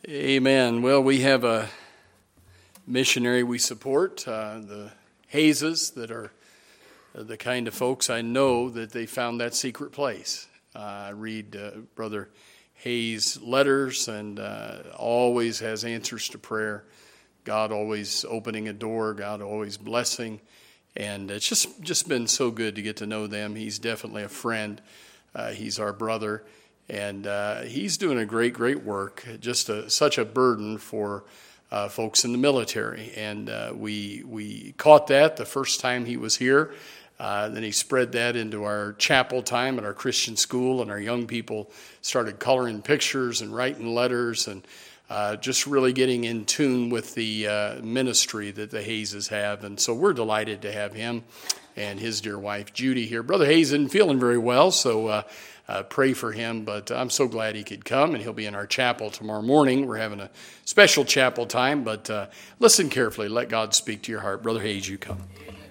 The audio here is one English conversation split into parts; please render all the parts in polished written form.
Amen. Well, we have a missionary we support, the Hayeses, that are the kind of folks I know that they found that secret place. I read Brother Hayes' letters and always has answers to prayer. God always opening a door, God always blessing. And it's just been so good to get to know them. He's definitely a friend. He's our brother. And he's doing a great work, just such a burden for folks in the military. And we caught that the first time he was here. Then he spread that into our chapel time at our Christian school, and our young people started coloring pictures and writing letters and just really getting in tune with the ministry that the Hayeses have. And so we're delighted to have him and his dear wife, Judy, here. Brother Hayes isn't feeling very well, so pray for him, but I'm so glad he could come, and he'll be in our chapel tomorrow morning. We're having a special chapel time, but listen carefully. Let God speak to your heart. Brother Hayes, you come.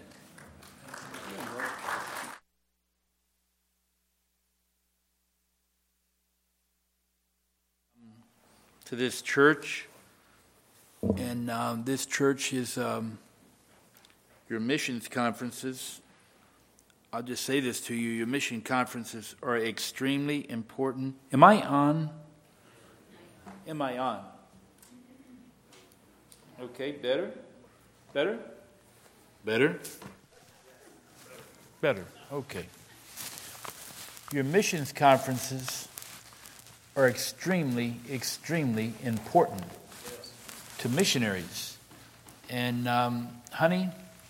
To this church, and this church is your missions conferences. I'll just say this to you. Your mission conferences are extremely important. Am I on? Am I on? Okay, better? Better? Better? Better, okay. Your missions conferences are extremely important to missionaries. And, honey,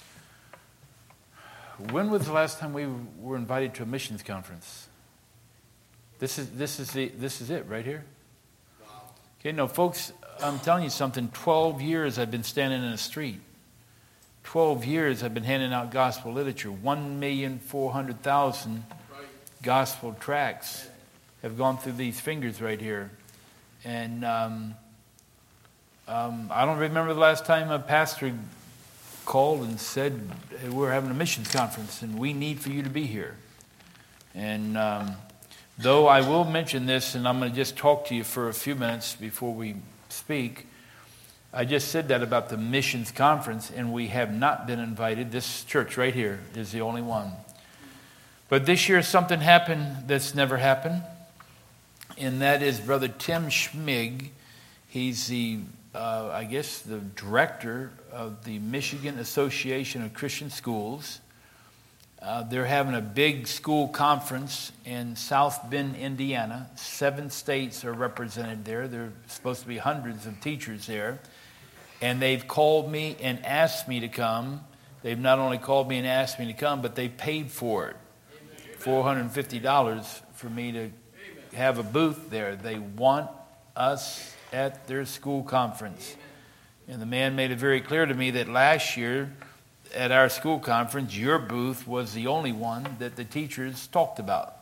when was the last time we were invited to a missions conference? This is it right here. Okay, no, folks, I'm telling you something. 12 years I've been standing in the street. 12 years I've been handing out gospel literature. 1,400,000 gospel tracts have gone through these fingers right here. And I don't remember the last time a pastor called and said, hey, we're having a missions conference and we need for you to be here. And though I will mention this, and I'm going to just talk to you for a few minutes before we speak, I just said that about the missions conference, and we have not been invited. This church right here is the only one. But this year something happened that's never happened, and that is Brother Tim Schmig. He's the the director of the Michigan Association of Christian Schools. They're having a big school conference in South Bend, Indiana. 7 states are represented there. There are supposed to be hundreds of teachers there. And they've called me and asked me to come. They've not only called me and asked me to come, but they paid for it. $450 for me to have a booth there. They want us at their school conference. And the man made it very clear to me that last year at our school conference, your booth was the only one that the teachers talked about.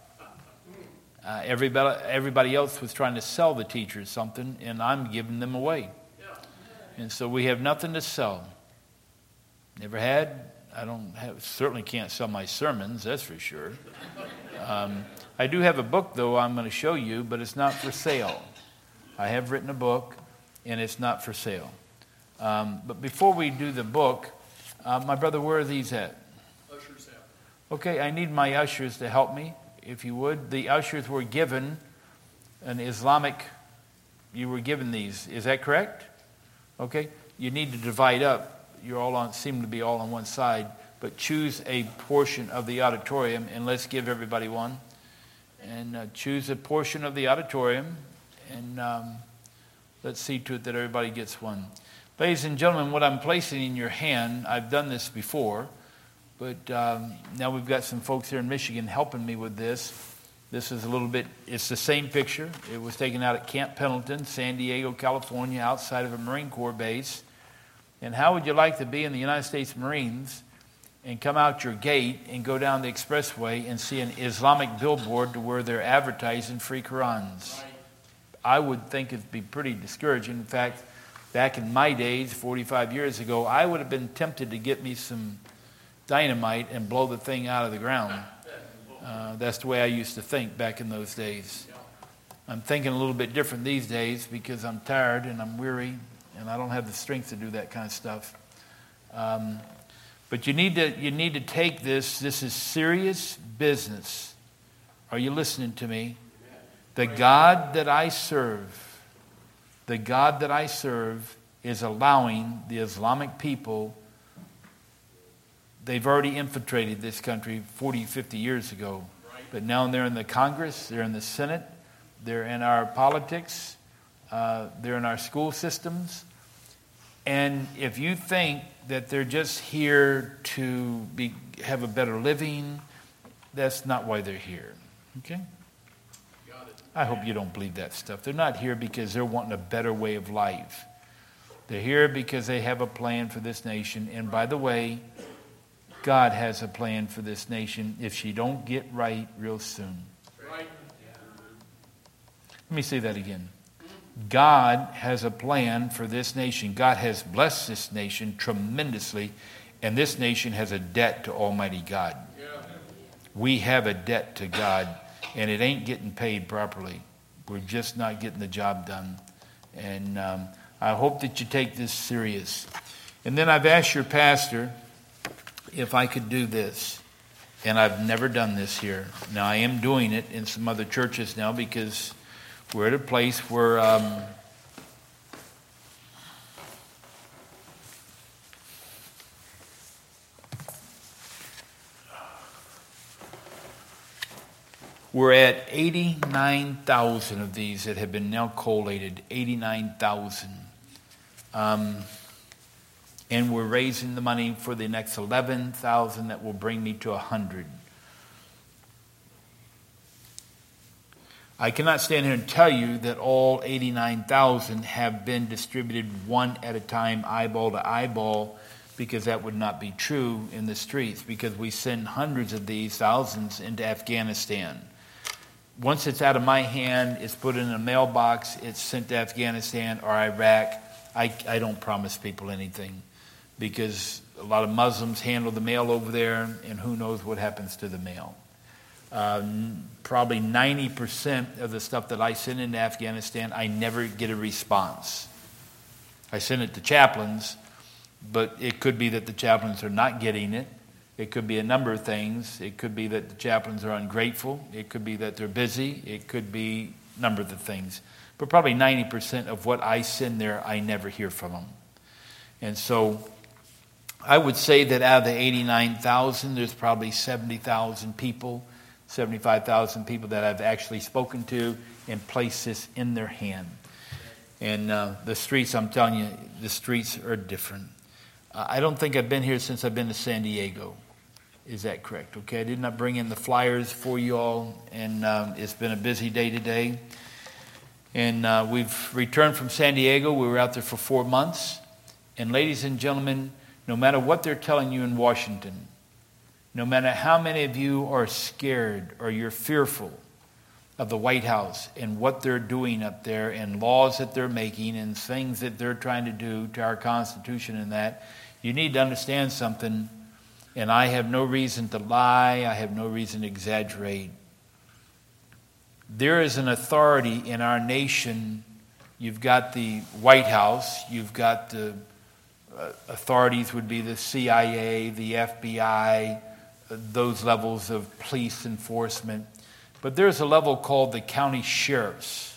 Everybody else was trying to sell the teachers something, and I'm giving them away. And so we have nothing to sell. Never had. Certainly can't sell my sermons, that's for sure. I do have a book, though, I'm going to show you, but it's not for sale. I have written a book, and it's not for sale. But before we do the book, my brother, where are these at? Ushers have. Okay, I need my ushers to help me, if you would. The ushers were given you were given these. Is that correct? Okay, you need to divide up. Seem to be all on one side, but choose a portion of the auditorium, and let's give everybody one. And choose a portion of the auditorium, and let's see to it that everybody gets one. Ladies and gentlemen, what I'm placing in your hand, I've done this before, but now we've got some folks here in Michigan helping me with this. This is it's the same picture. It was taken out at Camp Pendleton, San Diego, California, outside of a Marine Corps base. And how would you like to be in the United States Marines and come out your gate and go down the expressway and see an Islamic billboard to where they're advertising free Qurans? I would think it'd be pretty discouraging. In fact, back in my days, 45 years ago, I would have been tempted to get me some dynamite and blow the thing out of the ground. That's the way I used to think back in those days. I'm thinking a little bit different these days because I'm tired and I'm weary and I don't have the strength to do that kind of stuff. But you need to take this. This is serious business. Are you listening to me? The God that I serve is allowing the Islamic people. They've already infiltrated this country 40, 50 years ago. But now they're in the Congress, they're in the Senate, they're in our politics, they're in our school systems. And if you think that they're just here to have a better living, that's not why they're here. Okay? I hope you don't believe that stuff. They're not here because they're wanting a better way of life. They're here because they have a plan for this nation. And by the way, God has a plan for this nation if she don't get right real soon. Right. Let me say that again. God has a plan for this nation. God has blessed this nation tremendously, and this nation has a debt to Almighty God. Yeah. We have a debt to God, and it ain't getting paid properly. We're just not getting the job done. And I hope that you take this serious. And then I've asked your pastor if I could do this. And I've never done this here. Now, I am doing it in some other churches now because we're at a place where we're at 89,000 of these that have been now collated. 89,000. And we're raising the money for the next 11,000 that will bring me to 100. I cannot stand here and tell you that all 89,000 have been distributed one at a time, eyeball to eyeball, because that would not be true in the streets, because we send hundreds of these, thousands, into Afghanistan. Once it's out of my hand, it's put in a mailbox, it's sent to Afghanistan or Iraq. I don't promise people anything, because a lot of Muslims handle the mail over there, and who knows what happens to the mail. Probably 90% of the stuff that I send into Afghanistan, I never get a response. I send it to chaplains, but it could be that the chaplains are not getting it. It could be a number of things. It could be that the chaplains are ungrateful. It could be that they're busy. It could be a number of the things. But probably 90% of what I send there, I never hear from them. And so I would say that out of the 89,000, there's probably 70,000 people, 75,000 people that I've actually spoken to and placed this in their hand. And the streets, I'm telling you, the streets are different. I don't think I've been here since I've been to San Diego. Is that correct? Okay, I did not bring in the flyers for you all, and it's been a busy day today. And we've returned from San Diego. We were out there for 4 months. And ladies and gentlemen, no matter what they're telling you in Washington, no matter how many of you are scared or you're fearful of the White House and what they're doing up there and laws that they're making and things that they're trying to do to our Constitution and that, you need to understand something. And I have no reason to lie. I have no reason to exaggerate. There is an authority in our nation. You've got the White House. You've got the authorities would be the CIA, the FBI, those levels of police enforcement. But there's a level called the county sheriffs,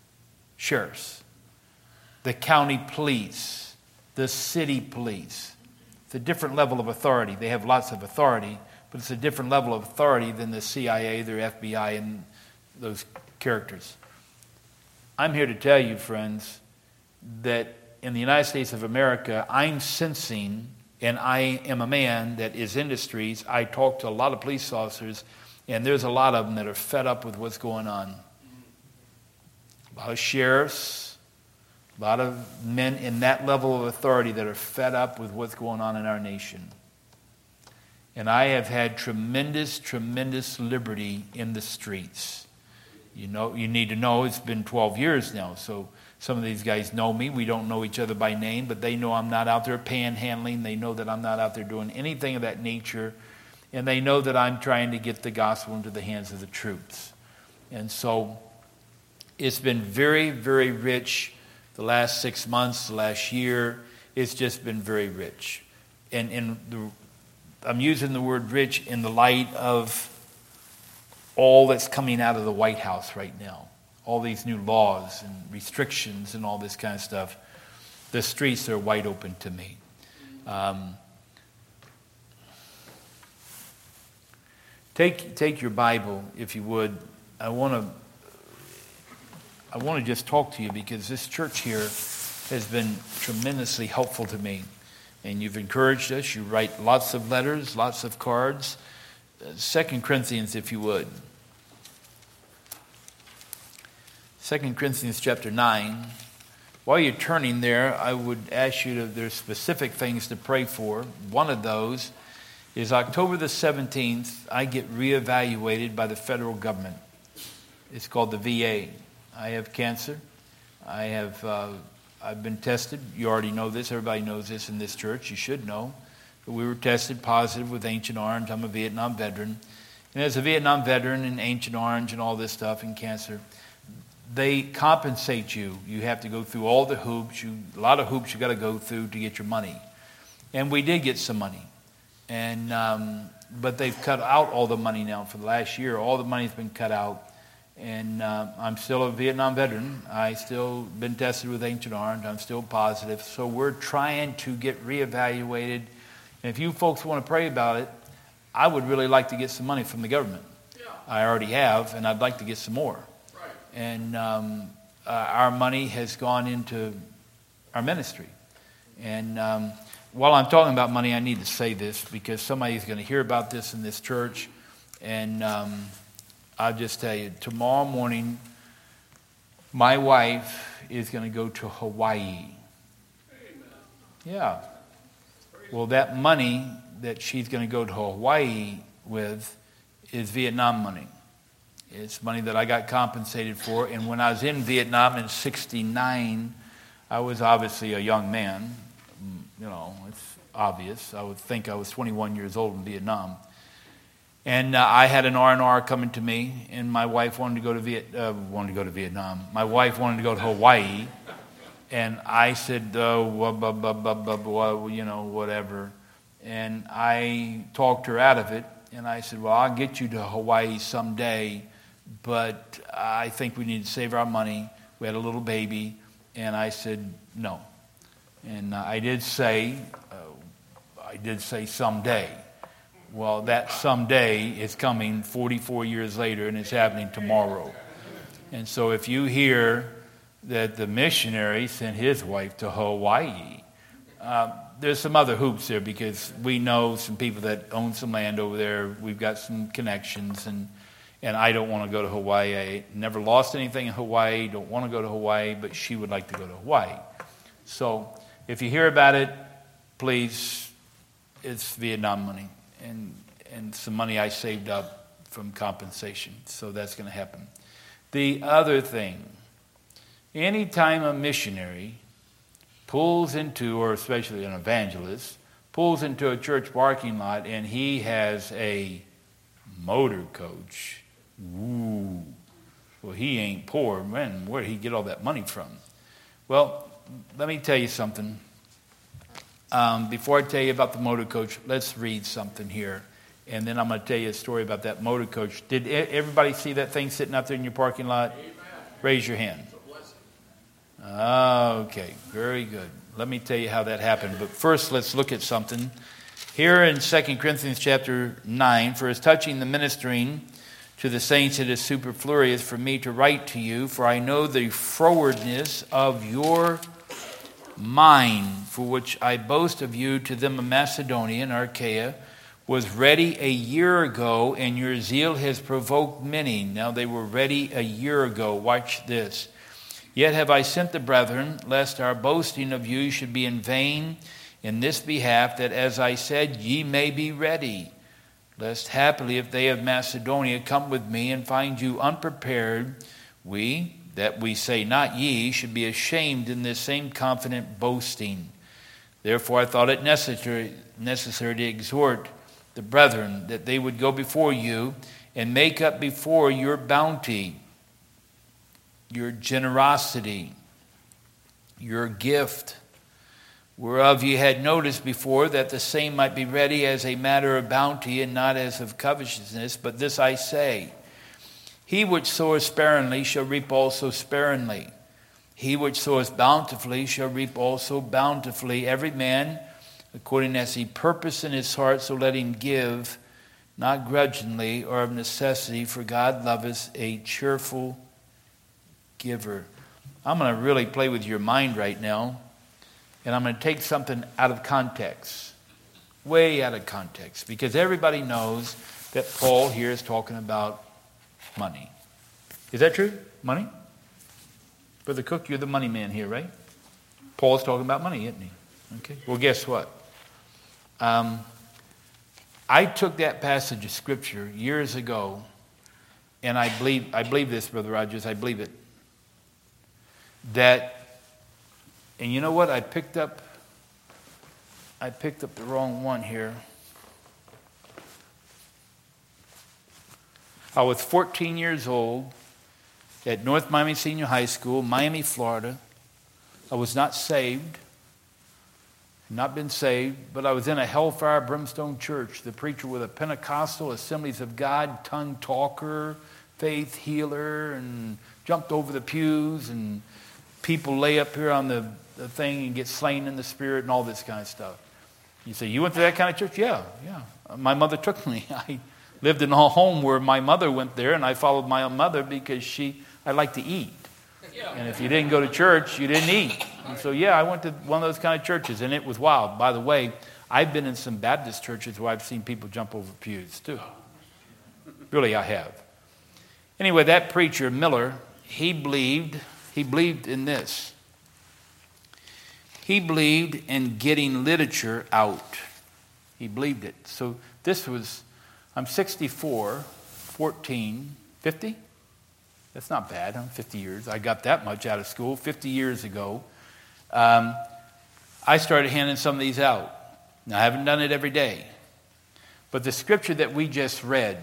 the county police, the city police. It's a different level of authority. They have lots of authority, but it's a different level of authority than the CIA, the FBI, and those characters. I'm here to tell you, friends, that in the United States of America, I'm sensing, and I am a man that is in the streets. I talk to a lot of police officers, and there's a lot of them that are fed up with what's going on. A lot of sheriffs, a lot of men in that level of authority that are fed up with what's going on in our nation. And I have had tremendous, tremendous liberty in the streets. You know, you need to know it's been 12 years now, so some of these guys know me. We don't know each other by name, but they know I'm not out there panhandling. They know that I'm not out there doing anything of that nature. And they know that I'm trying to get the gospel into the hands of the troops. And so It's been very, very rich the last 6 months, the last year. It's just been very rich. And I'm using the word rich in the light of all that's coming out of the White House right now. All these new laws and restrictions and all this kind of stuff. The streets are wide open to me. Take your Bible, if you would. I want to just talk to you because this church here has been tremendously helpful to me. And you've encouraged us. You write lots of letters, lots of cards. 2 Corinthians, if you would. 2 Corinthians chapter 9. While you're turning there, I would ask you there's specific things to pray for. One of those is October the 17th, I get reevaluated by the federal government. It's called the VA. I have cancer. I've been tested. You already know this. Everybody knows this in this church. You should know. But we were tested positive with Ancient Orange. I'm a Vietnam veteran. And as a Vietnam veteran and Ancient Orange and all this stuff and cancer, they compensate you. You have to go through all the hoops. A lot of hoops you got to go through to get your money. And we did get some money. And but they've cut out all the money now for the last year. All the money's been cut out. And I'm still a Vietnam veteran. I still been tested with Ancient Orange. I'm still positive. So we're trying to get reevaluated. And if you folks want to pray about it, I would really like to get some money from the government. Yeah. I already have, and I'd like to get some more. Right. And our money has gone into our ministry. And while I'm talking about money, I need to say this because somebody's going to hear about this in this church. And I'll just tell you, tomorrow morning, my wife is going to go to Hawaii. Yeah. Well, that money that she's going to go to Hawaii with is Vietnam money. It's money that I got compensated for. And when I was in Vietnam in '69, I was obviously a young man. You know, it's obvious. I would think I was 21 years old in Vietnam. And I had an R&R coming to me, and my wife wanted to go to Vietnam. My wife wanted to go to Hawaii, and I said, whatever. And I talked her out of it, and I said, well, I'll get you to Hawaii someday, but I think we need to save our money. We had a little baby, and I said, no. And I did say someday. Well, that someday is coming 44 years later, and it's happening tomorrow. And so if you hear that the missionary sent his wife to Hawaii, there's some other hoops there because we know some people that own some land over there. We've got some connections, and I don't want to go to Hawaii. I never lost anything in Hawaii, don't want to go to Hawaii, but she would like to go to Hawaii. So if you hear about it, please, it's Vietnam money. And some money I saved up from compensation. So that's going to happen. The other thing, anytime a missionary pulls into, or especially an evangelist, pulls into a church parking lot and he has a motor coach, ooh, well, he ain't poor. Man, where did he get all that money from? Well, let me tell you something. Before I tell you about the motor coach, let's read something here. And then I'm going to tell you a story about that motor coach. Did everybody see that thing sitting out there in your parking lot? Amen. Raise your hand. Okay, very good. Let me tell you how that happened. But first, let's look at something. Here in 2 Corinthians chapter 9, for as touching the ministering to the saints, it is superfluous for me to write to you, for I know the frowardness of your mind, for which I boast of you to them of Macedonia and Achaia, was ready a year ago, and your zeal has provoked many. Now they were ready a year ago. Watch this. Yet have I sent the brethren, lest our boasting of you should be in vain in this behalf, that as I said, ye may be ready. Lest happily, if they of Macedonia come with me and find you unprepared, we, that we say not ye, should be ashamed in this same confident boasting. Therefore I thought it necessary to exhort the brethren that they would go before you and make up before your bounty your generosity, your gift, whereof ye had noticed before, that the same might be ready as a matter of bounty, and not as of covetousness. But this I say, he which soweth sparingly shall reap also sparingly. He which soweth bountifully shall reap also bountifully. Every man according as he purposed in his heart, so let him give, not grudgingly or of necessity, for God loveth a cheerful giver. I'm going to really play with your mind right now, and I'm going to take something out of context, way out of context, because everybody knows that Paul here is talking about money. Is that true? Money? Brother Cook, you're the money man here, right? Paul's talking about money, isn't he? Okay. Well, guess what? I took that passage of Scripture years ago, and I believe this, Brother Rogers, I believe it. And you know what? I picked up the wrong one here. I was 14 years old at North Miami Senior High School, Miami, Florida. I was not saved. Not been saved, but I was in a hellfire brimstone church. The preacher was a Pentecostal, Assemblies of God, tongue talker, faith healer, and jumped over the pews, and people lay up here on the thing and get slain in the spirit and all this kind of stuff. You say, you went to that kind of church? Yeah. My mother took me. I lived in a home where my mother went there, and I followed my own mother because I liked to eat. And if you didn't go to church, you didn't eat. And so, I went to one of those kind of churches, and it was wild. By the way, I've been in some Baptist churches where I've seen people jump over pews, too. Really, I have. Anyway, that preacher, Miller, he believed in this. He believed in getting literature out. He believed it. So this was, I'm 64, 14, 50? That's not bad. I'm 50 years. I got that much out of school 50 years ago. I started handing some of these out. Now, I haven't done it every day. But the scripture that we just read,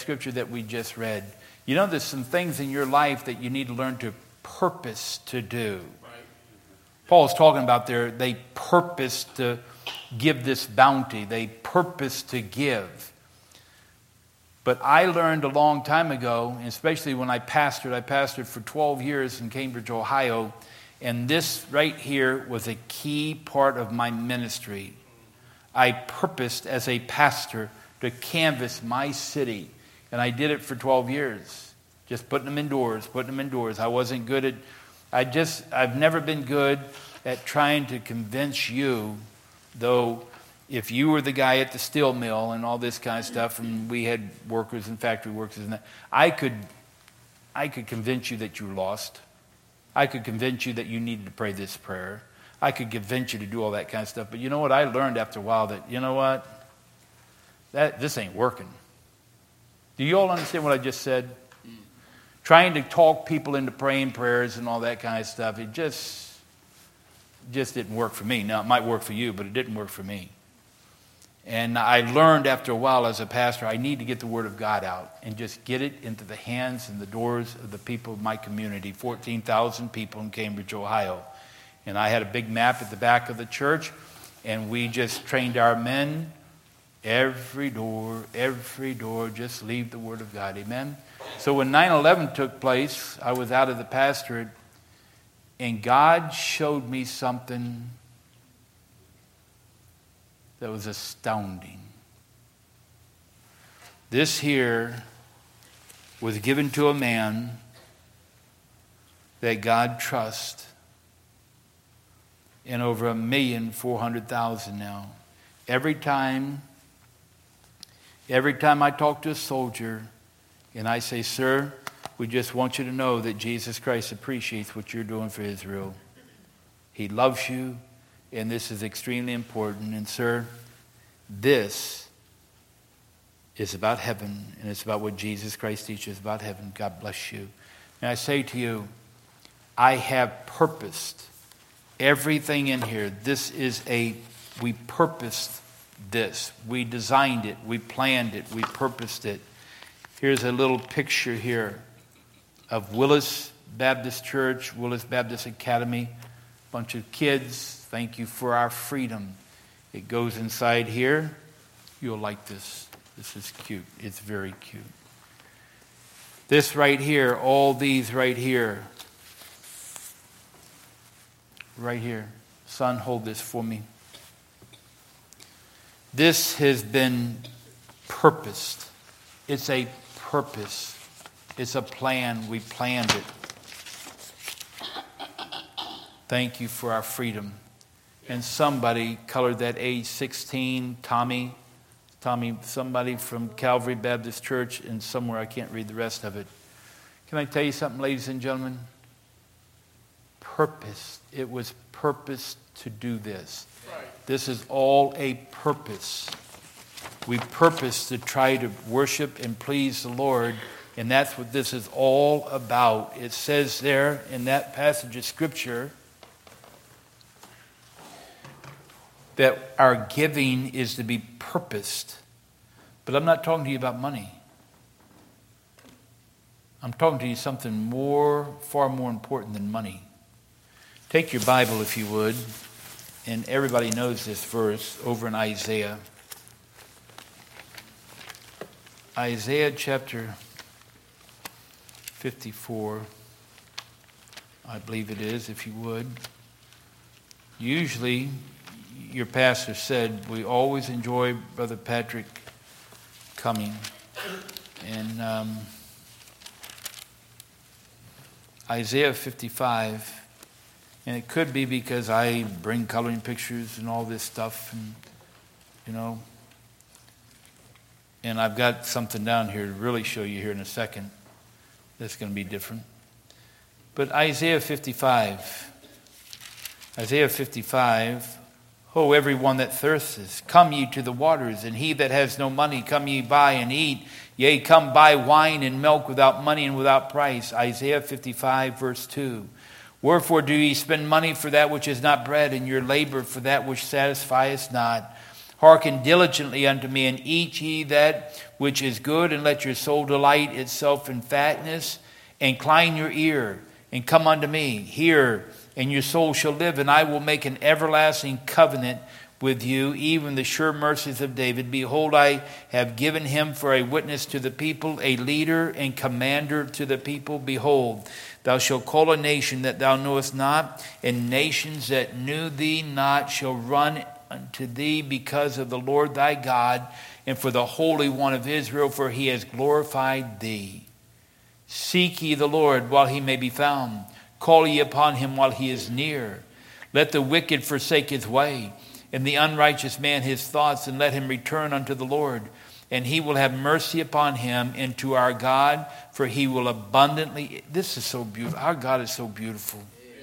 you know, there's some things in your life that you need to learn to purpose to do. Right. Paul's talking about they purpose to give this bounty. They purpose to give. But I learned a long time ago, especially when I pastored for 12 years in Cambridge, Ohio, and this right here was a key part of my ministry. I purposed as a pastor to canvass my city, and I did it for 12 years, just putting them indoors. I wasn't good at, I've never been good at trying to convince you, though. If you were the guy at the steel mill and all this kind of stuff, and we had workers and factory workers and that, I could convince you that you lost. I could convince you that you needed to pray this prayer. I could convince you to do all that kind of stuff. But you know what? I learned after a while that, you know what? This ain't working. Do you all understand what I just said? Trying to talk people into praying prayers and all that kind of stuff, it just didn't work for me. Now, it might work for you, but it didn't work for me. And I learned after a while as a pastor, I need to get the Word of God out and just get it into the hands and the doors of the people of my community, 14,000 people in Cambridge, Ohio. And I had a big map at the back of the church, and we just trained our men, every door, just leave the Word of God. Amen? So when 9/11 took place, I was out of the pastorate, and God showed me something that was astounding. This here was given to a man that God trusts, and over 1,400,000 now. Every time I talk to a soldier and I say, sir, we just want you to know that Jesus Christ appreciates what you're doing for Israel. He loves you, and this is extremely important. And sir, this is about heaven, and it's about what Jesus Christ teaches about heaven. God bless you. And I say to you, I have purposed everything in here. We purposed this. We designed it. We planned it. We purposed it. Here's a little picture here of Willis Baptist Church, Willis Baptist Academy. Bunch of kids. Thank you for our freedom. It goes inside here. You'll like this. This is cute. It's very cute. This right here, all these right here. Right here. Son, hold this for me. This has been purposed. It's a purpose. It's a plan. We planned it. Thank you for our freedom. And somebody colored that age 16, Tommy, somebody from Calvary Baptist Church, and somewhere I can't read the rest of it. Can I tell you something, ladies and gentlemen? Purpose. It was purposed to do this. This is all a purpose. We purpose to try to worship and please the Lord, and that's what this is all about. It says there in that passage of Scripture that our giving is to be purposed. But I'm not talking to you about money. I'm talking to you something far more important than money. Take your Bible, if you would, and everybody knows this verse over in Isaiah. Isaiah chapter 54, I believe it is, if you would. Usually, your pastor said, we always enjoy Brother Patrick coming. And Isaiah 55, and it could be because I bring coloring pictures and all this stuff, and and I've got something down here to really show you here in a second that's going to be different. But Isaiah 55, "Ho, everyone that thirsteth, come ye to the waters, and he that has no money, come ye buy and eat. Yea, come buy wine and milk without money and without price." Isaiah 55, verse 2. "Wherefore do ye spend money for that which is not bread, and your labor for that which satisfieth not? Hearken diligently unto me, and eat ye that which is good, and let your soul delight itself in fatness. Incline your ear, and come unto me. Hear, and your soul shall live, and I will make an everlasting covenant with you, even the sure mercies of David. Behold, I have given him for a witness to the people, a leader and commander to the people. Behold, thou shalt call a nation that thou knowest not, and nations that knew thee not shall run unto thee because of the Lord thy God, and for the Holy One of Israel, for he has glorified thee. Seek ye the Lord while he may be found. Call ye upon him while he is near. Let the wicked forsake his way, and the unrighteous man his thoughts, and let him return unto the Lord. And he will have mercy upon him, and to our God, for he will abundantly..." This is so beautiful. Our God is so beautiful.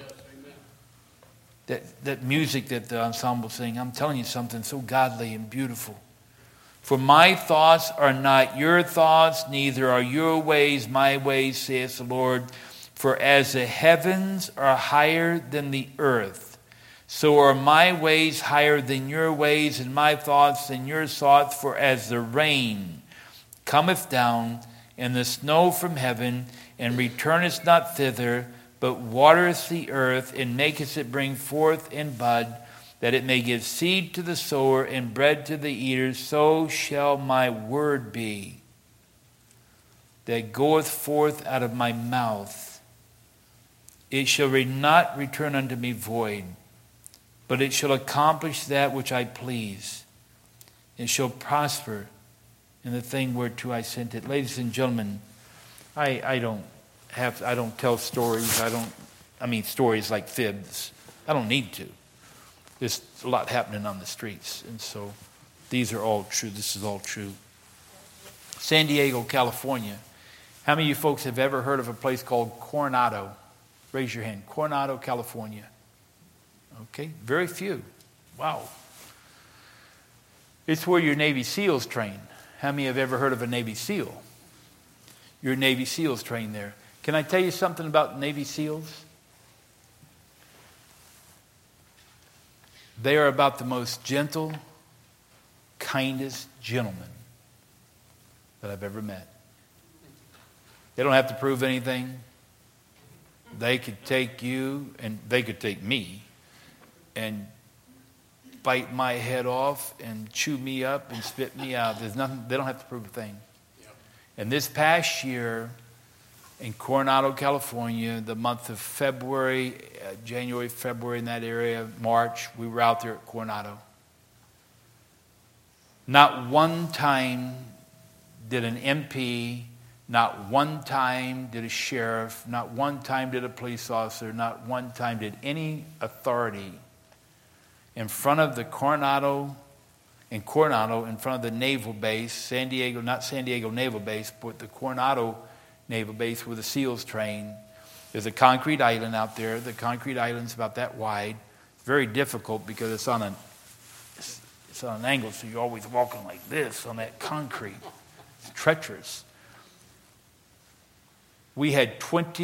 That music that the ensemble sing, I'm telling you something so godly and beautiful. "For my thoughts are not your thoughts, neither are your ways my ways, saith the Lord. For as the heavens are higher than the earth, so are my ways higher than your ways, and my thoughts than your thoughts. For as the rain cometh down, and the snow from heaven, and returneth not thither, but watereth the earth, and maketh it bring forth and bud, that it may give seed to the sower and bread to the eater, so shall my word be that goeth forth out of my mouth. It shall not return unto me void, but it shall accomplish that which I please. It shall prosper in the thing whereto I sent it." Ladies and gentlemen, I don't tell stories. Stories like fibs. I don't need to. There's a lot happening on the streets. And so these are all true. This is all true. San Diego, California. How many of you folks have ever heard of a place called Coronado? Raise your hand. Coronado, California. Okay, very few. Wow. It's where your Navy SEALs train. How many have ever heard of a Navy SEAL? Your Navy SEALs train there. Can I tell you something about Navy SEALs? They are about the most gentle, kindest gentlemen that I've ever met. They don't have to prove anything. They could take you, and they could take me, and bite my head off and chew me up and spit me out. There's nothing. They don't have to prove a thing. Yep. And this past year in Coronado, California, the month of February, January, February, in that area, March, we were out there at Coronado. Not one time did an MP, not one time did a sheriff, not one time did a police officer, not one time did any authority in front of the Coronado, in front of the naval base, San Diego, not San Diego Naval Base, but the Coronado Naval Base where the SEALs train. There's a concrete island out there. The concrete island's about that wide. It's very difficult because it's on an angle, so you're always walking like this on that concrete. It's treacherous. We had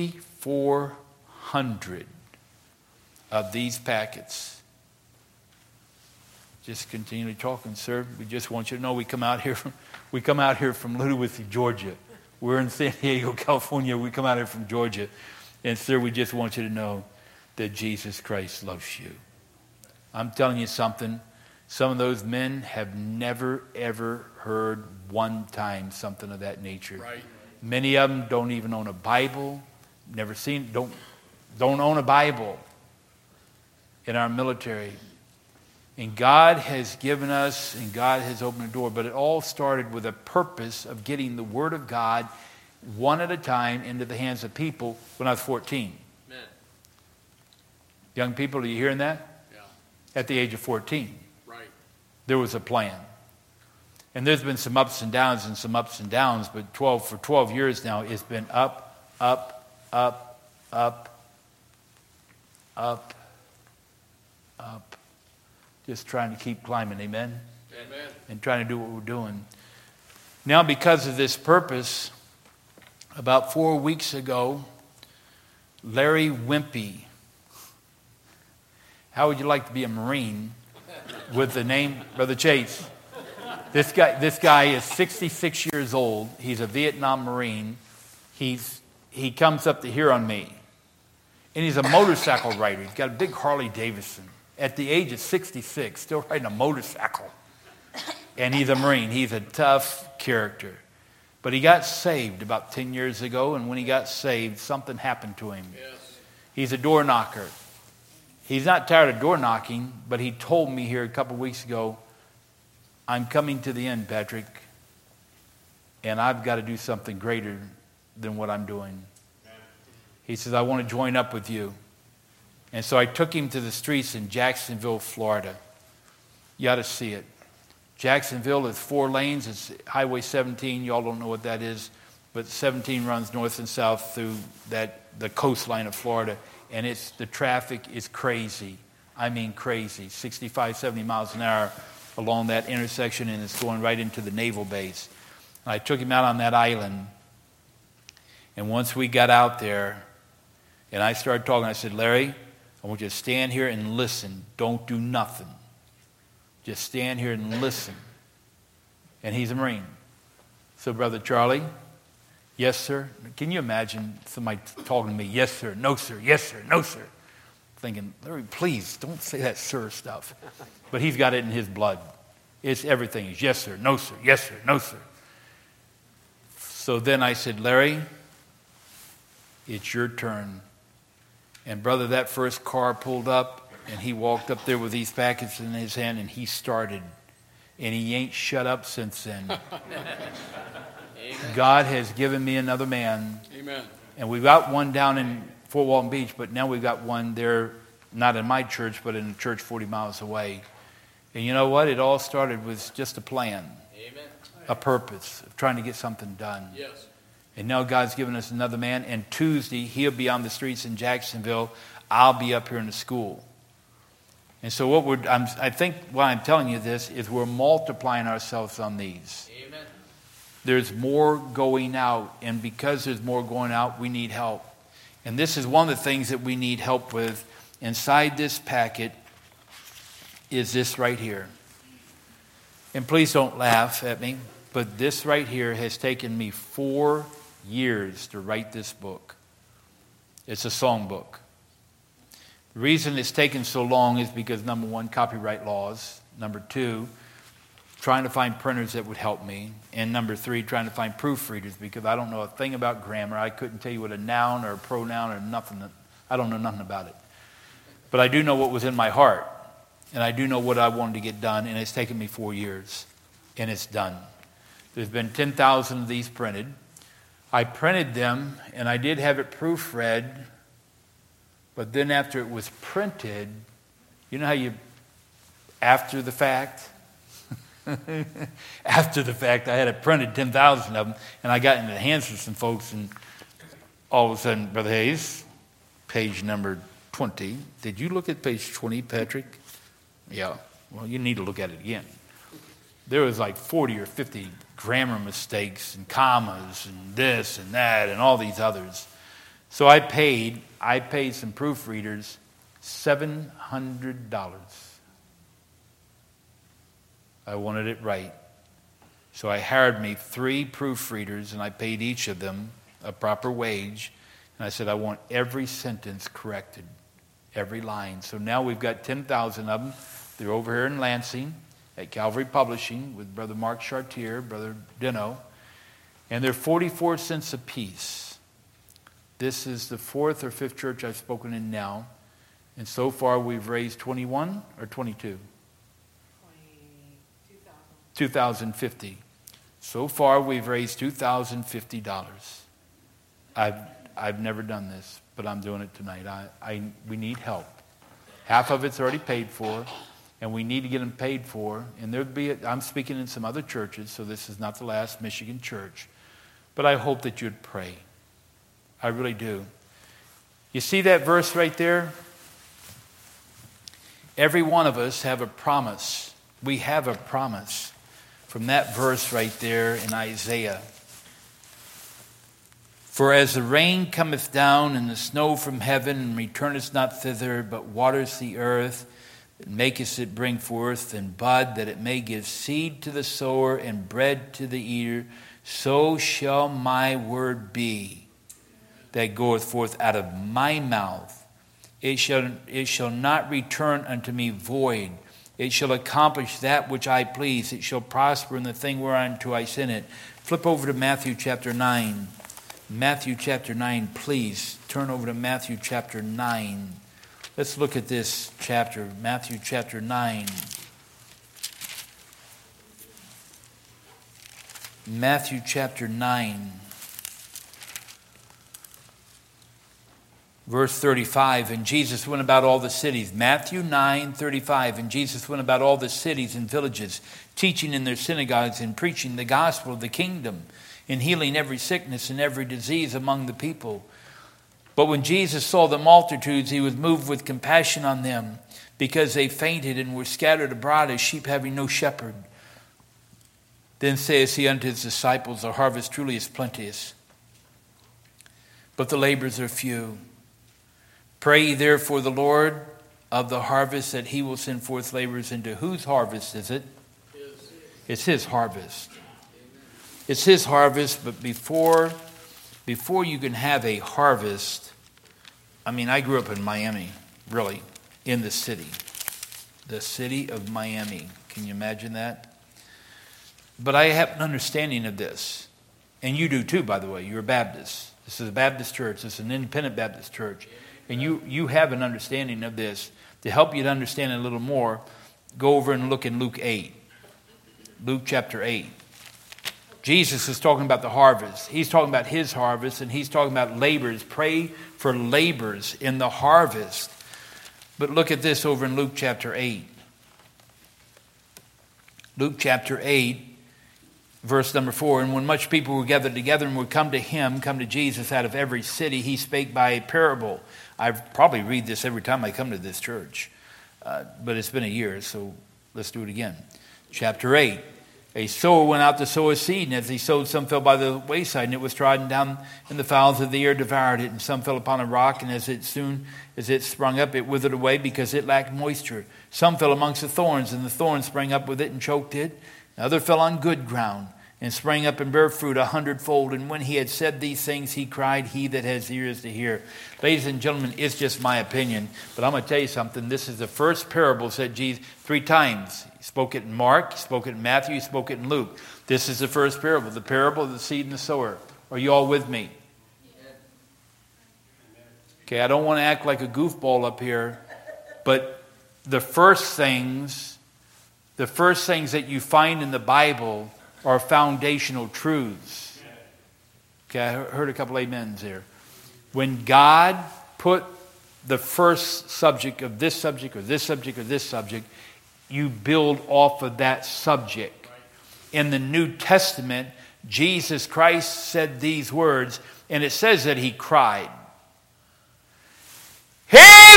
2,400 of these packets. Just continually talking, sir. We just want you to know we come out here from Little Whiskey, Georgia. We're in San Diego, California. We come out here from Georgia. And sir, we just want you to know that Jesus Christ loves you. I'm telling you something. Some of those men have never, ever heard one time something of that nature. Right. Many of them don't even own a Bible. Never seen, don't own a Bible in our military. And God has given us, and God has opened the door, but it all started with a purpose of getting the Word of God one at a time into the hands of people when I was 14. Amen. Young people, are you hearing that? Yeah. At the age of 14. Right. There was a plan. And there's been some ups and downs, but 12 years now, it's been up, up, up, up, up, up. Just trying to keep climbing, amen? Amen. And trying to do what we're doing. Now, because of this purpose, about 4 weeks ago, Larry Wimpy. How would you like to be a Marine with the name Brother Chase? This guy is 66 years old. He's a Vietnam Marine. He comes up to here on me. And he's a motorcycle rider. He's got a big Harley Davidson. At the age of 66, still riding a motorcycle. And he's a Marine. He's a tough character. But he got saved about 10 years ago, and when he got saved, something happened to him. Yes. He's a door knocker. He's not tired of door knocking, but he told me here a couple of weeks ago, I'm coming to the end, Patrick, and I've got to do something greater than what I'm doing. He says, I want to join up with you. And so I took him to the streets in Jacksonville, Florida. You ought to see it. Jacksonville is 4 lanes. It's Highway 17. You all don't know what that is. But 17 runs north and south through the coastline of Florida. And the traffic is crazy. I mean crazy. 65, 70 miles an hour along that intersection, and it's going right into the naval base. And I took him out on that island. And once we got out there, and I started talking, I said, Larry, I want you to stand here and listen. Don't do nothing. Just stand here and listen. And he's a Marine. So, Brother Charlie, yes, sir. Can you imagine somebody talking to me, yes, sir, no, sir, yes, sir, no, sir. Thinking, Larry, please, don't say that sir stuff. But he's got it in his blood. It's everything. It's yes, sir, no, sir, yes, sir, no, sir. So then I said, Larry, it's your turn. And brother, that first car pulled up, and he walked up there with these packets in his hand, and he started. And he ain't shut up since then. God has given me another man. Amen. And we've got one down in Fort Walton Beach, but now we've got one there, not in my church, but in a church 40 miles away. And you know what? It all started with just a plan. Amen. A purpose of trying to get something done. Yes. And now God's given us another man. And Tuesday, he'll be on the streets in Jacksonville. I'll be up here in the school. And so I think why I'm telling you this is we're multiplying ourselves on these. Amen. There's more going out. And because there's more going out, we need help. And this is one of the things that we need help with. Inside this packet is this right here. And please don't laugh at me, but this right here has taken me 4 years to write this book. It's a songbook. The reason it's taken so long is because, number one, copyright laws. Number two, trying to find printers that would help me. And number three, trying to find proofreaders, because I don't know a thing about grammar. I couldn't tell you what a noun or a pronoun or nothing. I don't know nothing about it. But I do know what was in my heart. And I do know what I wanted to get done. And it's taken me 4 years. And it's done. There's been 10,000 of these printed. I printed them, and I did have it proofread. But then after it was printed, you know how you, after the fact? After the fact, I had it printed, 10,000 of them, and I got into the hands of some folks, and all of a sudden, Brother Hayes, page number 20. Did you look at page 20, Patrick? Yeah. Well, you need to look at it again. There was like 40 or 50 grammar mistakes and commas and this and that and all these others. So I paid some proofreaders $700. I wanted it right. So I hired me 3 proofreaders, and I paid each of them a proper wage. And I said, I want every sentence corrected, every line. So now we've got 10,000 of them. They're over here in Lansing at Calvary Publishing with Brother Mark Chartier, Brother Dino. And they're 44 cents a piece. This is the 4th or 5th church I've spoken in now. And so far we've raised 21 or 22? 2,050. So far, we've raised $2,050. I've never done this, but I'm doing it tonight. We need help. Half of it's already paid for, and we need to get them paid for. And I'm speaking in some other churches, so this is not the last Michigan church. But I hope that you'd pray. I really do. You see that verse right there? Every one of us have a promise. We have a promise. From that verse right there in Isaiah. For as the rain cometh down and the snow from heaven, and returneth not thither, but waters the earth, and maketh it bring forth and bud, that it may give seed to the sower and bread to the eater, so shall my word be that goeth forth out of my mouth. It shall not return unto me void. It shall accomplish that which I please. It shall prosper in the thing whereunto I send it. Flip over to Matthew chapter 9. Matthew chapter 9, please. Turn over to Matthew chapter 9. Let's look at this chapter. Matthew chapter 9. Matthew chapter 9. Verse 35, and Jesus went about all the cities. Matthew 9:35, and Jesus went about all the cities and villages, teaching in their synagogues and preaching the gospel of the kingdom, and healing every sickness and every disease among the people. But when Jesus saw the multitudes, he was moved with compassion on them, because they fainted and were scattered abroad as sheep having no shepherd. Then saith he unto his disciples, the harvest truly is plenteous, but the laborers are few. Pray ye therefore the Lord of the harvest that he will send forth laborers into whose harvest is it? It's his harvest. It's his harvest, but before you can have a harvest, I grew up in Miami, really, in the city of Miami. Can you imagine that? But I have an understanding of this, and you do too, by the way. You're a Baptist. This is a Baptist church. This is an independent Baptist church. And you have an understanding of this. To help you to understand it a little more, go over and look in Luke 8. Luke chapter 8. Jesus is talking about the harvest. He's talking about his harvest, and he's talking about laborers. Pray for laborers in the harvest. But look at this over in Luke chapter 8. Luke chapter 8, verse number 4. And when much people were gathered together and would come to Jesus out of every city, he spake by a parable. I probably read this every time I come to this church. But it's been a year, so let's do it again. Chapter 8. A sower went out to sow his seed, and as he sowed, some fell by the wayside, and it was trodden down, and the fowls of the air devoured it. And some fell upon a rock, and as it sprung up, it withered away, because it lacked moisture. Some fell amongst the thorns, and the thorns sprang up with it and choked it. And other fell on good ground, and sprang up and bare fruit 100-fold. And when he had said these things, he cried, he that has ears to hear. Ladies and gentlemen, it's just my opinion, but I'm going to tell you something. This is the first parable said Jesus 3 times. He spoke it in Mark, he spoke it in Matthew, he spoke it in Luke. This is the first parable, the parable of the seed and the sower. Are you all with me? Okay, I don't want to act like a goofball up here, but the first things that you find in the Bible are foundational truths. Okay, I heard a couple amens there. When God put the first subject of this subject or this subject or this subject, you build off of that subject. In the New Testament, Jesus Christ said these words, and it says that he cried. He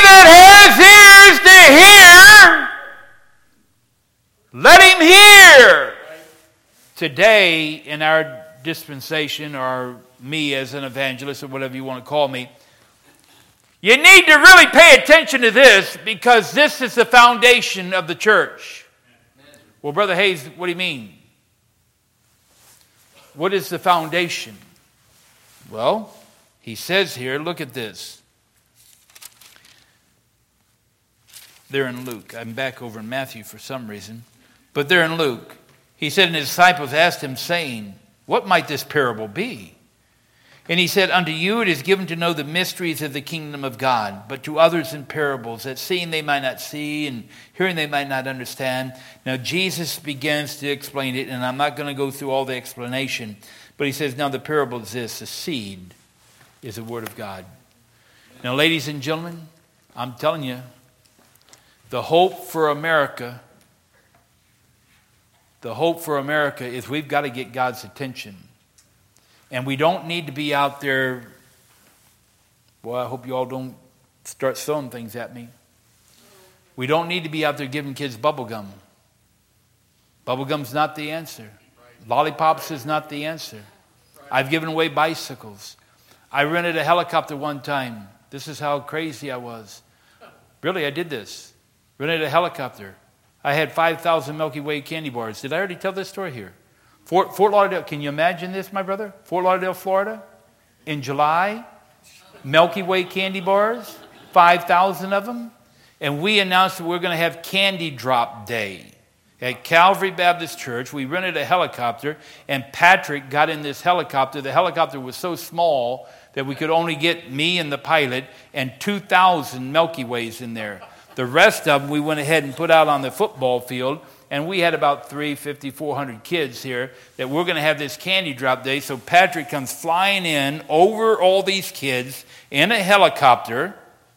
that has ears to hear, let him hear. Today, in our dispensation, or me as an evangelist, or whatever you want to call me, you need to really pay attention to this, because this is the foundation of the church. Well, Brother Hayes, what do you mean? What is the foundation? Well, he says here, look at this. They're in Luke. I'm back over in Matthew for some reason, but they're in Luke. He said, and his disciples asked him, saying, what might this parable be? And he said, unto you it is given to know the mysteries of the kingdom of God, but to others in parables, that seeing they might not see, and hearing they might not understand. Now Jesus begins to explain it, and I'm not going to go through all the explanation, but he says, now the parable is this: the seed is the word of God. Now, ladies and gentlemen, I'm telling you, the hope for America is we've got to get God's attention. And we don't need to be out there, well, I hope you all don't start throwing things at me. We don't need to be out there giving kids bubble gum. Bubble gum's not the answer. Lollipops is not the answer. I've given away bicycles. I rented a helicopter one time. This is how crazy I was. Really, I did this. Rented a helicopter. I had 5,000 Milky Way candy bars. Did I already tell this story here? Fort Lauderdale, can you imagine this, my brother? Fort Lauderdale, Florida, in July, Milky Way candy bars, 5,000 of them. And we announced that we're going to have Candy Drop Day at Calvary Baptist Church. We rented a helicopter, and Patrick got in this helicopter. The helicopter was so small that we could only get me and the pilot and 2,000 Milky Ways in there. The rest of them we went ahead and put out on the football field, and we had about 350, 400 kids here that we're going to have this candy drop day. So Patrick comes flying in over all these kids in a helicopter.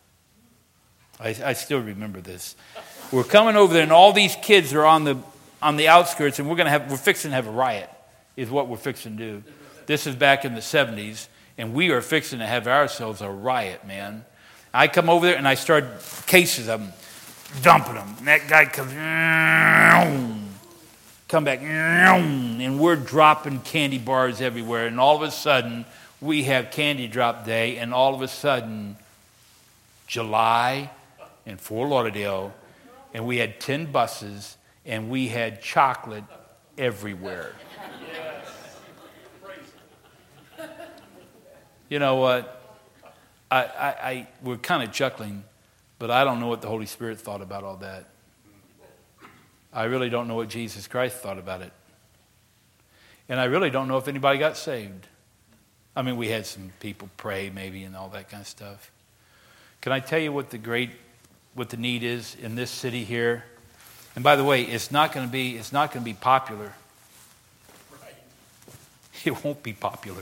I still remember this. We're coming over there, and all these kids are on the outskirts, and we're fixing to have a riot, is what we're fixing to do. This is back in the 70s, and we are fixing to have ourselves a riot, man. I come over there, and I start cases of them, dumping them. And that guy comes, come back, and we're dropping candy bars everywhere. And all of a sudden, we have Candy Drop Day, and all of a sudden, July in Fort Lauderdale, and we had 10 buses, and we had chocolate everywhere. You know what? We're kind of chuckling, but I don't know what the Holy Spirit thought about all that. I really don't know what Jesus Christ thought about it. And I really don't know if anybody got saved. I mean, we had some people pray maybe and all that kind of stuff. Can I tell you what the need is in this city here? And by the way, it's not going to be popular. It won't be popular.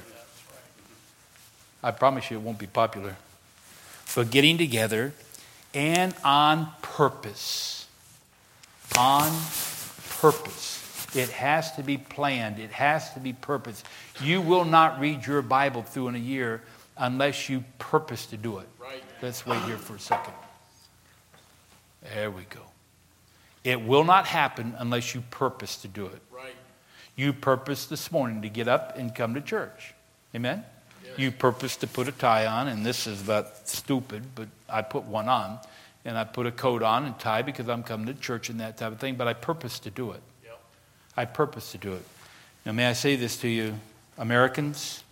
I promise you it won't be popular. But getting together and on purpose. On purpose. It has to be planned. It has to be purposed. You will not read your Bible through in a year unless you purpose to do it. Right. Let's wait here for a second. There we go. It will not happen unless you purpose to do it. Right. You purposed this morning to get up and come to church. Amen? You purpose to put a tie on, and this is about stupid, but I put one on, and I put a coat on and tie because I'm coming to church and that type of thing, but I purpose to do it. Yep. I purpose to do it. Now, may I say this to you, Americans?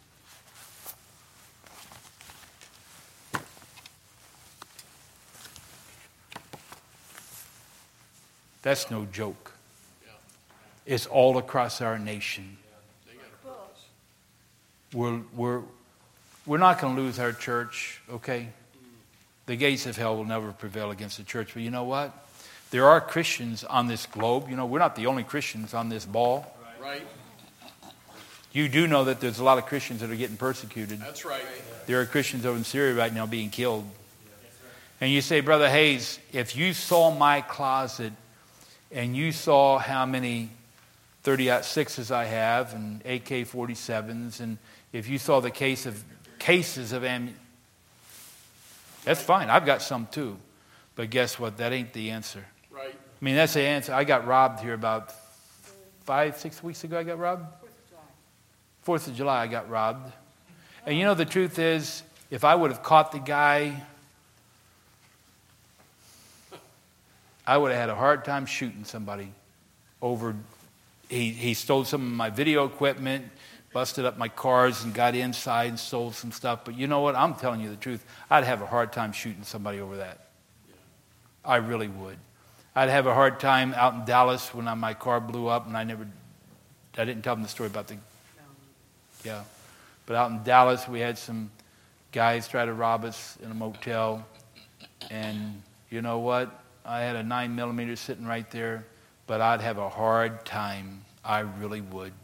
That's no joke. It's all across our nation. We're not going to lose our church, okay? The gates of hell will never prevail against the church. But you know what? There are Christians on this globe. You know, we're not the only Christians on this ball. Right. You do know that there's a lot of Christians that are getting persecuted. That's right. There are Christians over in Syria right now being killed. And you say, Brother Hayes, if you saw my closet and you saw how many 30-06s I have and AK-47s, and if you saw the cases of ammunition, that's fine. I've got some too. But guess what? That ain't the answer. Right. I mean, that's the answer. I got robbed here about 5-6 weeks ago. I got robbed. 4th of July, I got robbed. And you know, the truth is, if I would have caught the guy, I would have had a hard time shooting somebody over. He stole some of my video equipment, busted up my cars and got inside and stole some stuff. But you know what? I'm telling you the truth. I'd have a hard time shooting somebody over that. I really would. I'd have a hard time out in Dallas when my car blew up, and I didn't tell them the story about the. Yeah. But out in Dallas, we had some guys try to rob us in a motel. And you know what? I had a 9mm sitting right there, but I'd have a hard time. I really would.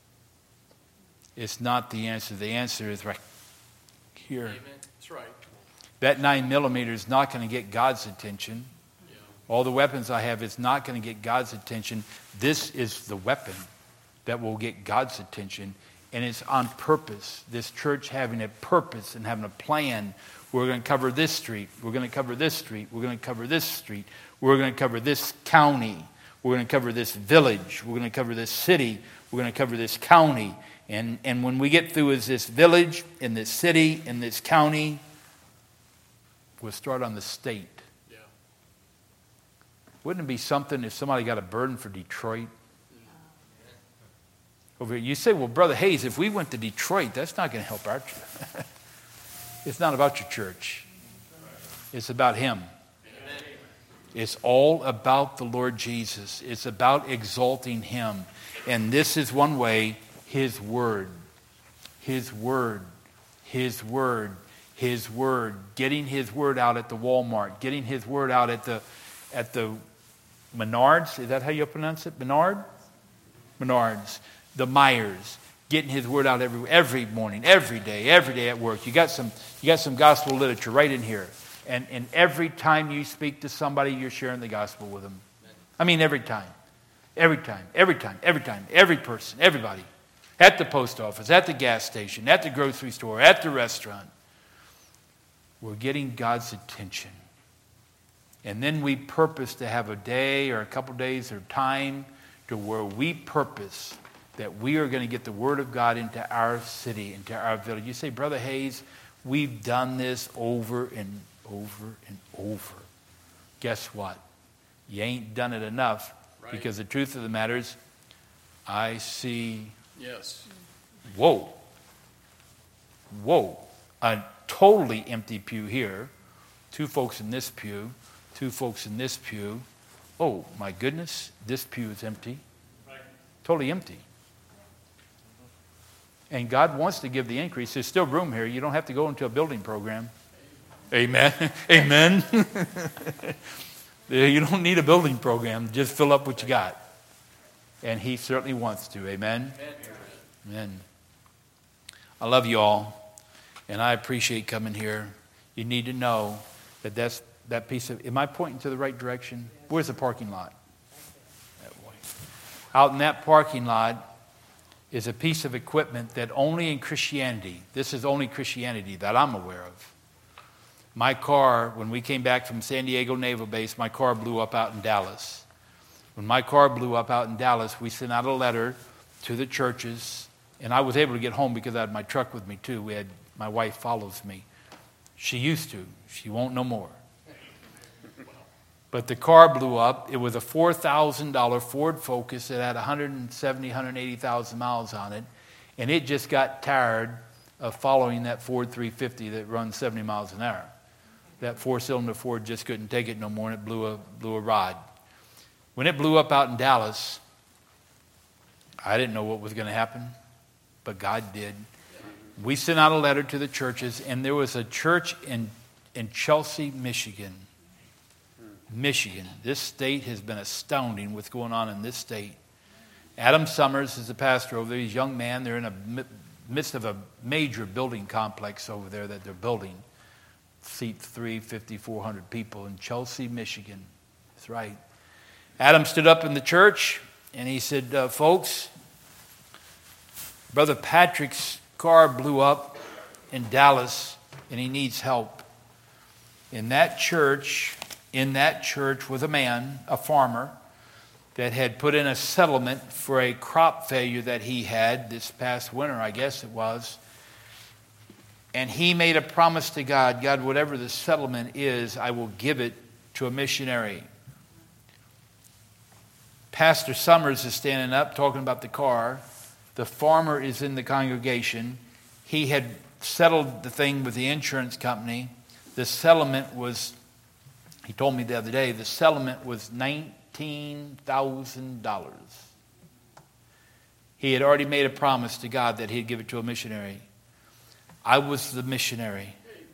It's not the answer. The answer is right here. Amen. That's right. That 9mm is not going to get God's attention. Yeah. All the weapons I have is not going to get God's attention. This is the weapon that will get God's attention. And it's on purpose. This church having a purpose and having a plan. We're going to cover this street. We're going to cover this street. We're going to cover this street. We're going to cover this county. We're going to cover this village. We're going to cover this city. We're going to cover this county. And when we get through as this village, in this city, in this county, we'll start on the state. Yeah. Wouldn't it be something if somebody got a burden for Detroit? Over here, you say, well, Brother Hayes, if we went to Detroit, that's not going to help our church. It's not about your church. It's about Him. Amen. It's all about the Lord Jesus. It's about exalting Him. And this is one way, His Word. His Word. His Word. His Word. Getting His Word out at the Walmart. Getting His Word out at the Menards. Is that how you pronounce it? Menards. The Myers, getting His Word out every morning, every day at work. You got some gospel literature right in here, and every time you speak to somebody, you're sharing the gospel with them. I mean, every time, every person, everybody, at the post office, at the gas station, at the grocery store, at the restaurant. We're getting God's attention, and then we purpose to have a day or a couple days or time to where we purpose that we are going to get the Word of God into our city, into our village. You say, Brother Hayes, we've done this over and over and over. Guess what? You ain't done it enough. Right. Because the truth of the matter is, I see, Yes. whoa, a totally empty pew here. 2 folks in this pew, 2 folks in this pew. Oh, my goodness, this pew is empty. Right. Totally empty. And God wants to give the increase. There's still room here. You don't have to go into a building program. Amen. Amen. You don't need a building program. Just fill up what you got. And He certainly wants to. Amen. Amen. I love you all. And I appreciate coming here. You need to know that that piece of... Am I pointing to the right direction? Where's the parking lot? That way. Out in that parking lot is a piece of equipment that only in Christianity, this is only Christianity that I'm aware of. My car, when we came back from San Diego Naval Base, my car blew up out in Dallas. When my car blew up out in Dallas, we sent out a letter to the churches, and I was able to get home because I had my truck with me too. My wife follows me. She used to. She won't no more. But the car blew up. It was a $4,000 Ford Focus that had 180,000 miles on it. And it just got tired of following that Ford 350 that runs 70 miles an hour. That four-cylinder Ford just couldn't take it no more, and it blew a rod. When it blew up out in Dallas, I didn't know what was going to happen, but God did. We sent out a letter to the churches, and there was a church in Chelsea, Michigan. This state has been astounding what's going on in this state. Adam Summers is the pastor over there. He's a young man. They're in the midst of a major building complex over there that they're building. Seats 350, 400 people in Chelsea, Michigan. That's right. Adam stood up in the church and he said, folks, Brother Patrick's car blew up in Dallas and he needs help. In that church was a man, a farmer, that had put in a settlement for a crop failure that he had this past winter, I guess it was. And he made a promise to God, God, whatever the settlement is, I will give it to a missionary. Pastor Summers is standing up talking about the car. The farmer is in the congregation. He had settled the thing with the insurance company. The settlement was, he told me the other day, the settlement was $19,000. He had already made a promise to God that he'd give it to a missionary. I was the missionary.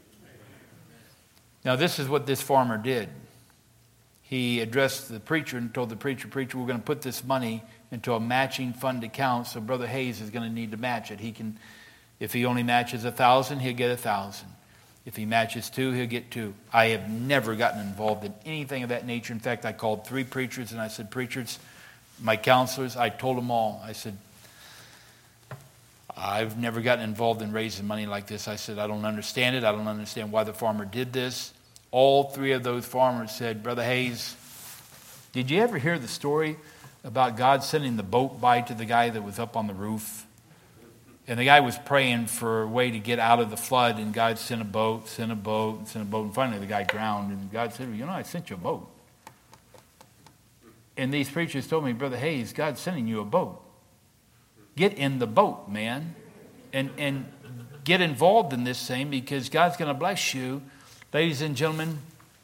Now, this is what this farmer did. He addressed the preacher and told the preacher, preacher, we're going to put this money into a matching fund account, so Brother Hayes is going to need to match it. He can, if he only matches 1,000, he'll get 1,000. If he matches 2, he'll get 2. I have never gotten involved in anything of that nature. In fact, I called 3 preachers and I said, preachers, my counselors, I told them all. I said, I've never gotten involved in raising money like this. I said, I don't understand it. I don't understand why the farmer did this. All 3 of those farmers said, Brother Hayes, did you ever hear the story about God sending the boat by to the guy that was up on the roof? And the guy was praying for a way to get out of the flood, and God sent a boat, and finally the guy drowned, and God said, well, I sent you a boat. And these preachers told me, Brother Hayes, God's sending you a boat. Get in the boat, man, and get involved in this thing, because God's going to bless you. Ladies and gentlemen,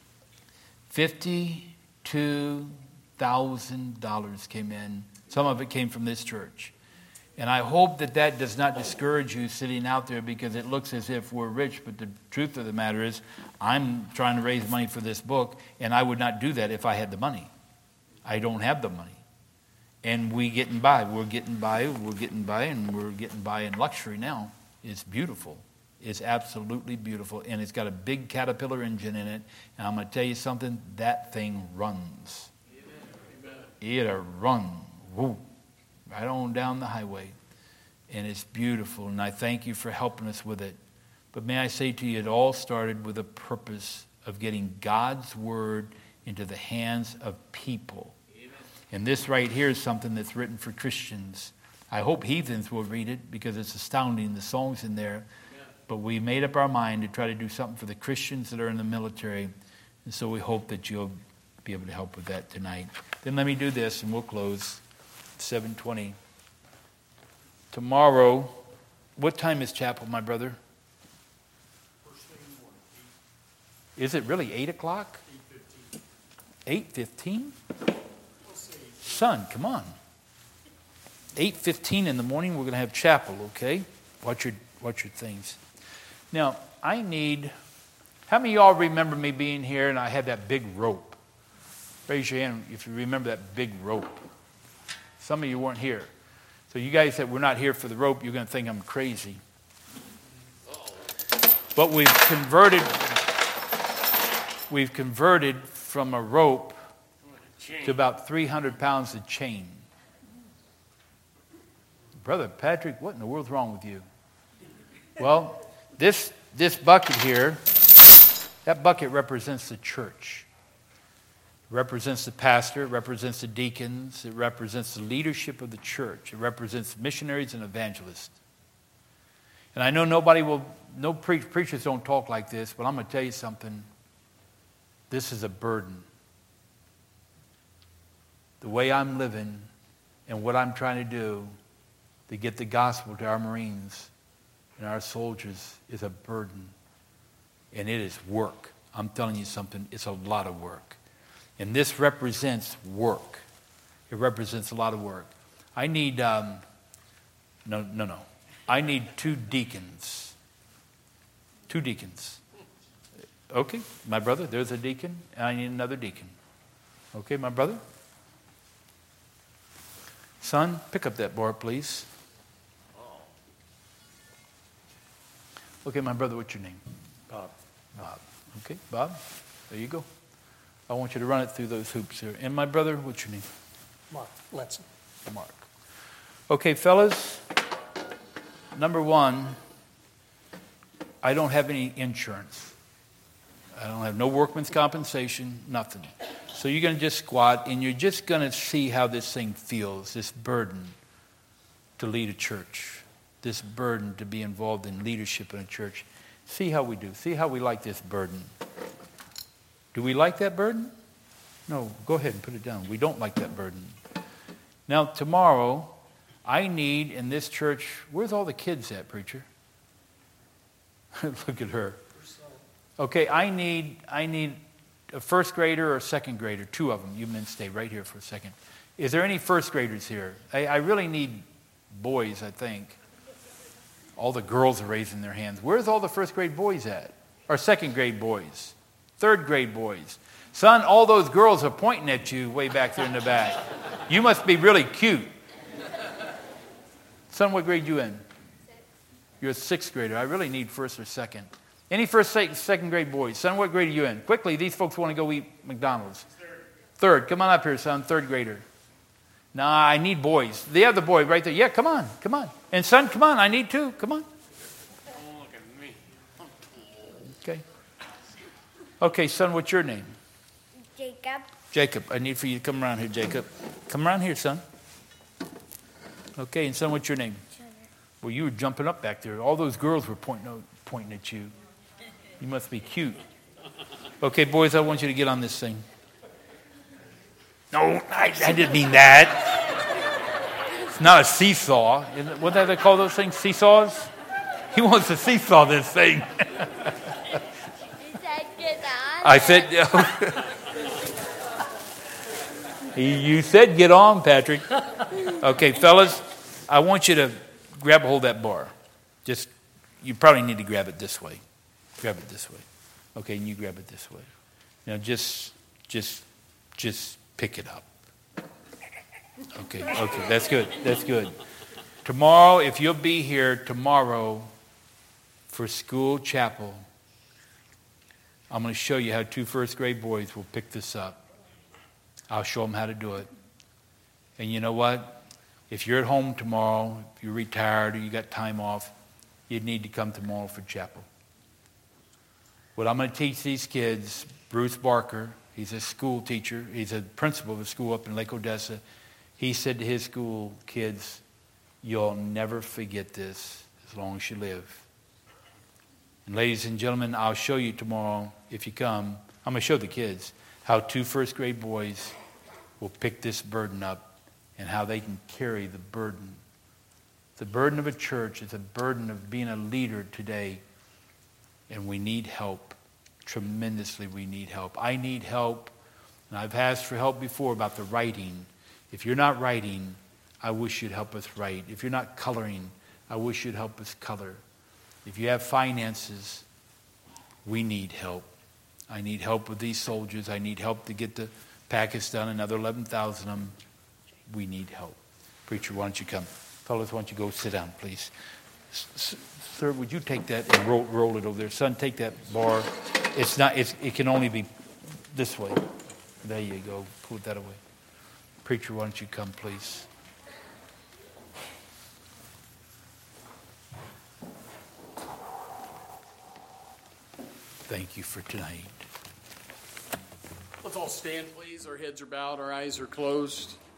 $52,000 came in. Some of it came from this church. And I hope that does not discourage you sitting out there, because it looks as if we're rich, but the truth of the matter is I'm trying to raise money for this book, and I would not do that if I had the money. I don't have the money. And we're getting by, and we're getting by in luxury now. It's beautiful. It's absolutely beautiful, and it's got a big Caterpillar engine in it. And I'm going to tell you something, that thing runs. Amen. It'll run, woo, right on down the highway. And it's beautiful, and I thank you for helping us with it. But may I say to you, it all started with a purpose of getting God's word into the hands of people. Amen. And this right here is something that's written for Christians. I hope heathens will read it, because it's astounding, the songs in there. But we made up our mind to try to do something for the Christians that are in the military. And so we hope that you'll be able to help with that tonight. Then let me do this, and we'll close. 7:20. Tomorrow, what time is chapel, my brother? Is it really 8 o'clock? 8:15. 8:15? Son, come on. 8:15 in the morning, we're going to have chapel, okay? Watch your things. Now, how many of y'all remember me being here and I had that big rope? Raise your hand if you remember that big rope. Some of you weren't here. So you guys that were not here for the rope, you're going to think I'm crazy. But we've converted from a rope to about 300 pounds of chain. Brother Patrick, what in the world's wrong with you? Well, this bucket here, that bucket represents the church. It represents the pastor. It represents the deacons. It represents the leadership of the church. It represents missionaries and evangelists. And I know preachers don't talk like this, but I'm going to tell you something. This is a burden. the way I'm living and what I'm trying to do to get the gospel to our Marines and our soldiers is a burden. And it is work. I'm telling you something, it's a lot of work. And this represents work. It represents a lot of work. I need, I need 2 deacons. 2 deacons. Okay, my brother, there's a deacon, and I need another deacon. Okay, my brother? Son, pick up that bar, please. Okay, my brother, what's your name? Bob. Bob. Okay, Bob, there you go. I want you to run it through those hoops here. And my brother, what's your name? Mark Letson. Mark. Okay, fellas, number 1, I don't have any insurance. I don't have no workman's compensation, nothing. So you're going to just squat and you're just going to see how this thing feels, this burden to lead a church, this burden to be involved in leadership in a church. See how we do. See how we like this burden. Do we like that burden? No, go ahead and put it down. We don't like that burden. Now, tomorrow, I need in this church, where's all the kids at, preacher? Look at her. Okay, I need a first grader or a second grader, 2 of them. You men stay right here for a second. Is there any first graders here? I really need boys, I think. All the girls are raising their hands. Where's all the first grade boys at? Or second grade boys? Third grade boys? Son, all those girls are pointing at you way back there in the back. You must be really cute. Son, what grade you in? You're a 6th grader. I really need first or second. Any first, second grade boys? Son, what grade are you in? Quickly, these folks want to go eat McDonald's. Third. Come on up here, son. 3rd grader. Nah, I need boys. The other boy right there. Yeah, come on. Come on. And son, come on. I need 2. Come on. Don't look at me. Okay. Okay, son, what's your name? Jacob. Jacob. I need for you to come around here, Jacob. Come around here, son. Okay, and son, what's your name? Well, you were jumping up back there. All those girls were pointing at you. You must be cute. Okay, boys, I want you to get on this thing. No, I didn't mean that. It's not a seesaw. What do they call those things? Seesaws? He wants to seesaw this thing. You said get on. I said, you said get on, Patrick. Okay, fellas, I want you to grab a hold of that bar. You probably need to grab it this way. Grab it this way. Okay, and you grab it this way. Now just pick it up. Okay, that's good. Tomorrow, if you'll be here tomorrow for school chapel, I'm going to show you how 2 first grade boys will pick this up. I'll show them how to do it. And you know what? If you're at home tomorrow, if you're retired or you got time off, you need to come tomorrow for chapel. What I'm going to teach these kids, Bruce Barker, he's a school teacher. He's a principal of a school up in Lake Odessa. He said to his school kids, you'll never forget this as long as you live. And ladies and gentlemen, I'll show you tomorrow, if you come, I'm going to show the kids how 2 first grade boys will pick this burden up and how they can carry the burden. The burden of a church is a burden of being a leader today. And we need help. Tremendously, we need help. I need help. And I've asked for help before about the writing. If you're not writing, I wish you'd help us write. If you're not coloring, I wish you'd help us color. If you have finances, we need help. I need help with these soldiers. I need help to get to Pakistan, another 11,000 of them. We need help. Preacher, why don't you come? Fellas, why don't you go sit down, please? Sir, would you take that and roll it over there? Son, take that bar. It can only be this way. There you go. Pull that away. Preacher, why don't you come, please? Thank you for tonight. Let's all stand, please. Our heads are bowed, our eyes are closed.